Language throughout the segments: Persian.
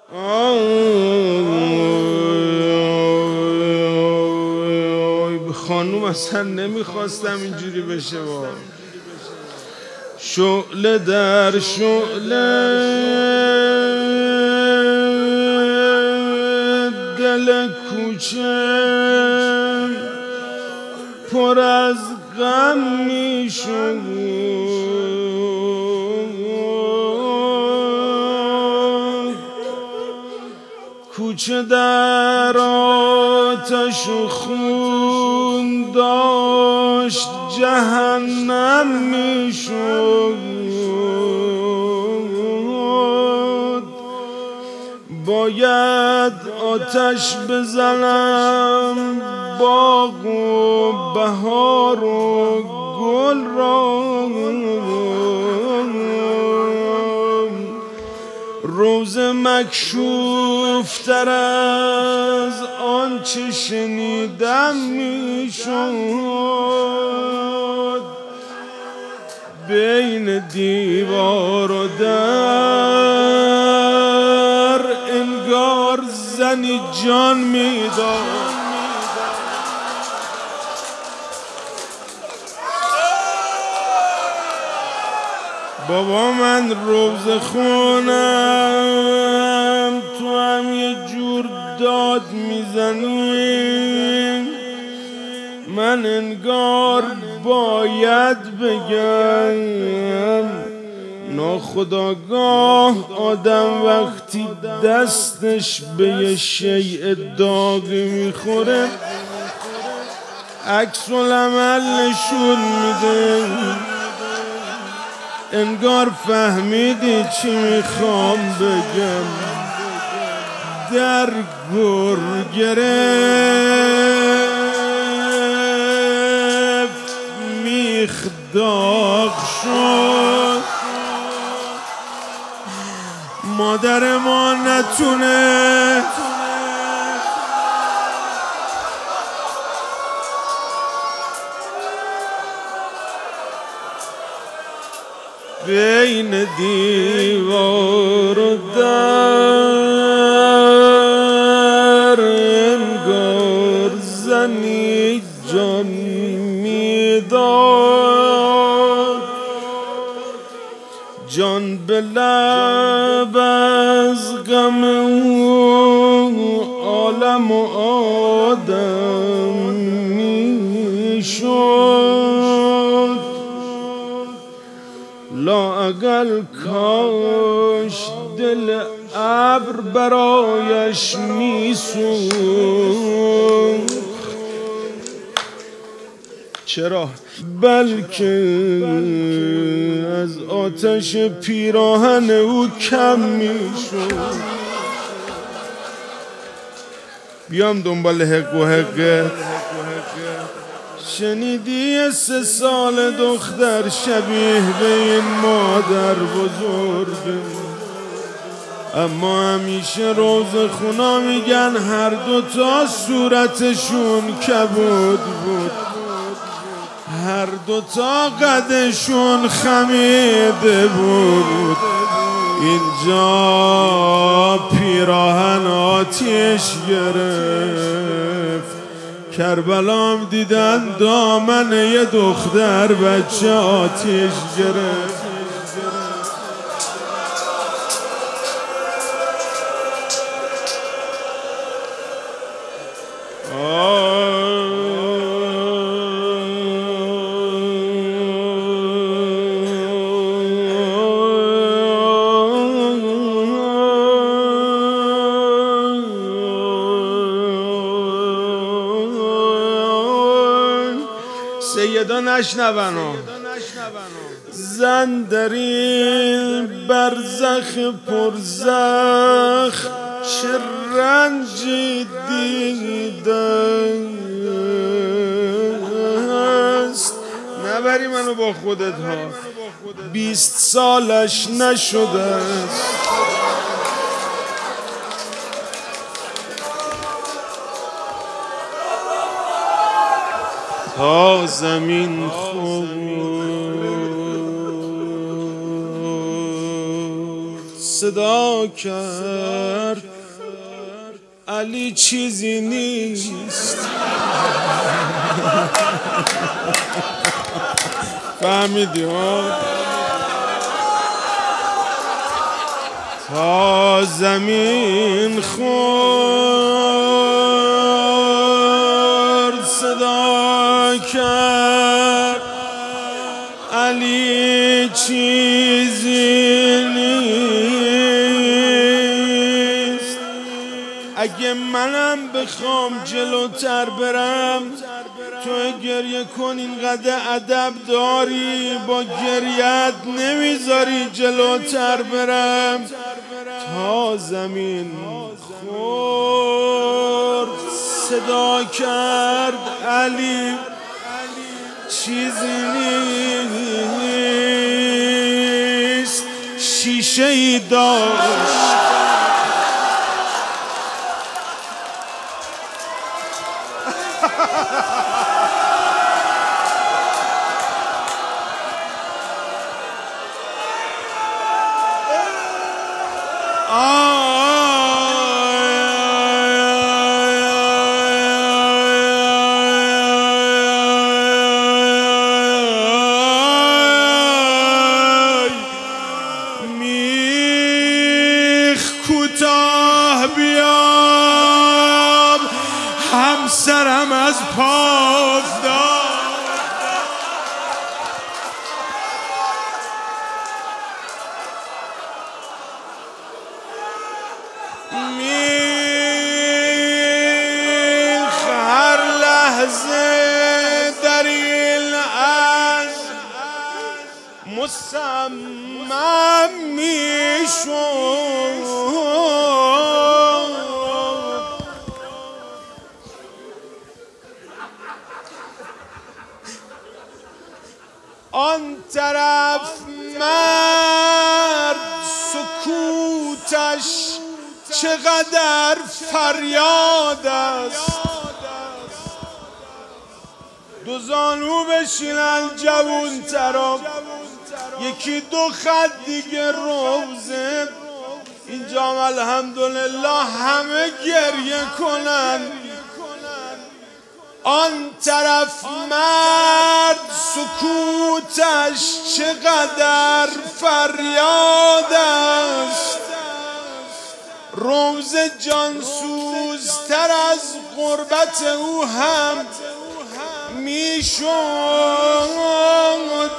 خانوم اصلا نمیخواستم اینجوری بشه. شعله در شعله دل کوچه پر از غم میشد، کوچه در آتش و خون داشت جهنم میشد. باید آتش بزنم باغ و بهار و گل را، روزه مکشوف تر از آنچه شنیدم میشد. بین دیوار و در انگار زنی جان میداد. بابا من روزه خونم، تو هم یه جور داد میزنی. من انگار باید بگم ناخودآگاه آدم وقتی دستش به یه شیء داغی میخوره عکس العمل نشون میده. انگار فهمیدی چی میخوام بگم. در گر گرفت میخ داغ شد، مادر ما نتونه بین دیوار و در انگار زنی جان میداد. جان به لب از غم او عالم و آدم میشد. لااقل کاش دل ابر برایش میسوخت. چرا؟ بلکه از آتش پیراهن او کم میشد. بیام دنبال حق و حقه. شنیدی 3 سال دختر شبیه به این مادر بزرگ، اما همیشه روزه خونا میگن هر دوتا صورتشون کبود بود، هر دوتا قدشون خمیده بود. اینجا پیراهن آتیش گرفت، کربلام دیدن دامن یه دختر بچه آتیش گرفت. سیدا نشنونو زن در این برزخ پرزخ چه رنجی دیده است. نبری منو با خودت ها، 20 سالش نشده است. تا زمین خورد 3 صدا کرد علی چیزی نیست. فهمیدی ها؟ تا زمین خورد صدا کرد علی چیزی نیست. اگه منم بخوام جلوتر برم تو گریه کن، اینقدر ادب داری با گریت نمیذاری جلوتر برم. تا زمین خورد صدا کرد علی چیزی نیست. شیشه ای داشت میخ کوتاه بیام همسرم از پا افتاد. میخ هر لحظه در این از مصمم میشد. آن طرف مرد سکوتش چقدر فریاد است. دو زانو بشینن جوون ترا، یکی دو خط دیگه روزه. اینجا الحمدلله همه گریه کنن. آن طرف مرد سکوتش چقدر فریاد است. روز جانسوزتر از غربت او هم میشد.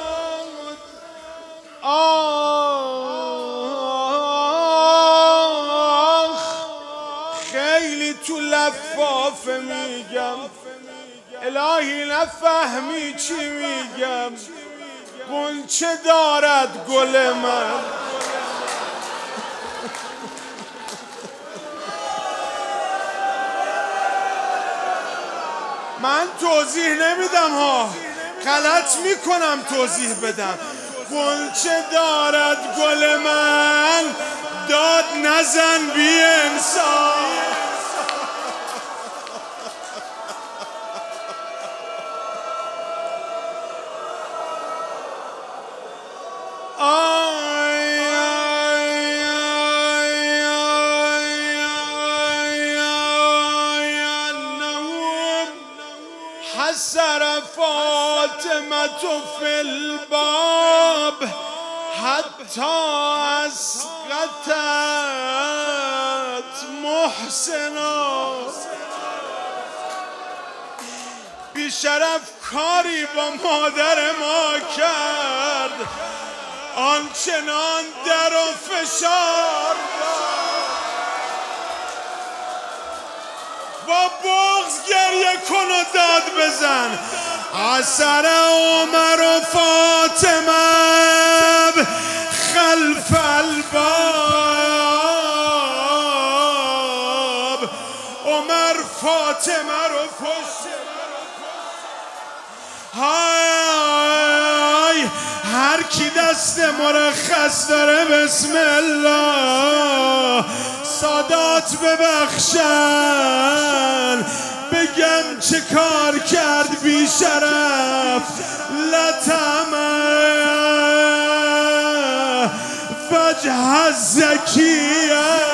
آخ خیلی تو لفافه میگم، الهی نفهمی چی میگم. غنچه دارد گل من توضیح نمیدم ها، غلط میکنم توضیح بدم. غنچه دارد گل من، داد نزن بی انسان. حسر فاطمة في الباب حتى اسقطت محسنا. بیشرف کاری با مادر ما کرد، آنچنان در و فشار با بغض گریه کن و داد بزن. اثر عمر و فاطمه خلف الباب. عمر فاطمه رو پشت. های هر کی دست مرخص داره بسم الله سادات ببخشن. بگم چه کار کرد بی شرف لطمه وجه زکیه